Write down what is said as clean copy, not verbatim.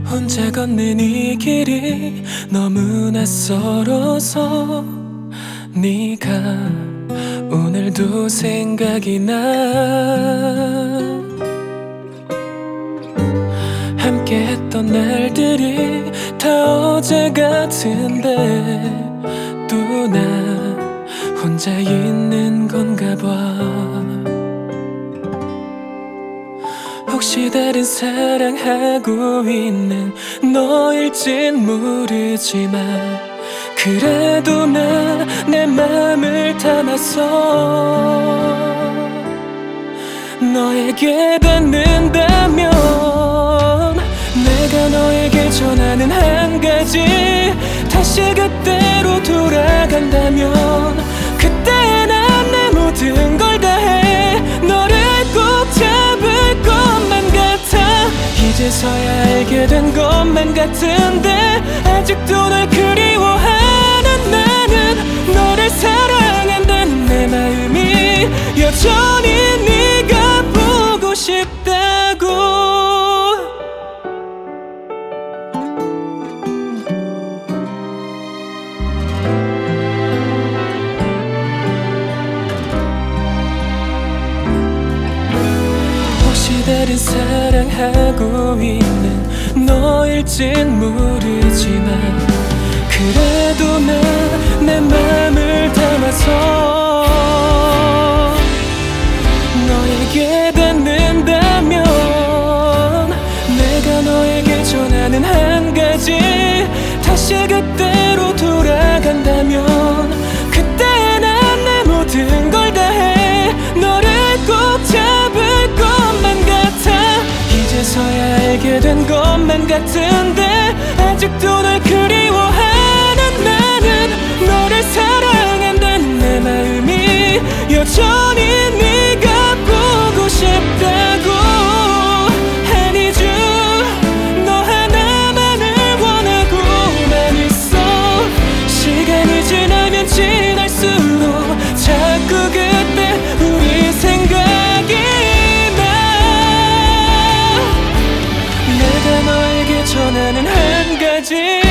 혼자 걷는 이 길이 너무 낯설어서 네가 오늘도 생각이 나. 함께했던 날들이 다 어제 같은데 또 나 혼자 있는 건가 봐. 혹시 다른 사랑하고 있는 너일진 모르지만 그래도 나 내 맘을 담아서 너에게 닿는다면 내가 너에게 전하는 한 가지, 다시 그때로 돌아간다면 그때 난 내 모든 걸 다해 너를 꼭 잡을 것만 같아. 이제서야 알게 된 것만 같은데 아직도 널 그리워하는 나는 너를 사랑한다는 내 마음이 여전히 네가 보고 싶다고. 다른 사랑하고 있는 너일진 모르지만 그래도 나 내 맘을 담아서 너에게 닿는다면 내가 너에게 전하는 한 가지, 다시 그때로 돌아간다면 그때 난 내 모든 걸 다해 너를 꼭 잡을 것만 같아. 이제서야 알게 된 것만 같은데 아직도 널 그리워하는 나는 너를 사랑한다는 내 마음이 여전히 네가 보고 싶다고. I need you, 너 하나만을 원하고만 있어. 시간이 지나면 지날수록 자꾸 그때 우리 생각이 나. 내가 너에게 전하는 한 가지,